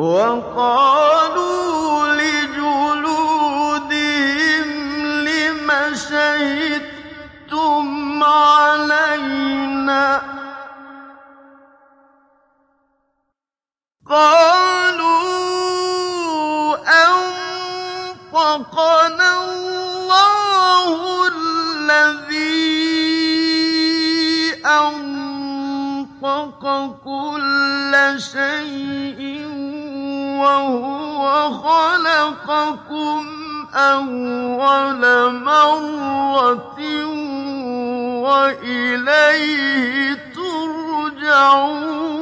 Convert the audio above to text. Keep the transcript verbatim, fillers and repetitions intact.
وَقَالُوا لِجُلُودِهِمْ لِمَ شَهِدتُّمْ عَلَيْنَا ۖ قَالُوا أَنطَقَنَا اللَّهُ الَّذِي أَنطَقَ كُلَّ شَيْءٍ وَهُوَ خَلَقَكُمْ أَوَّلَ مَرَّةٍ وَإِلَيْهِ تُرْجَعُونَ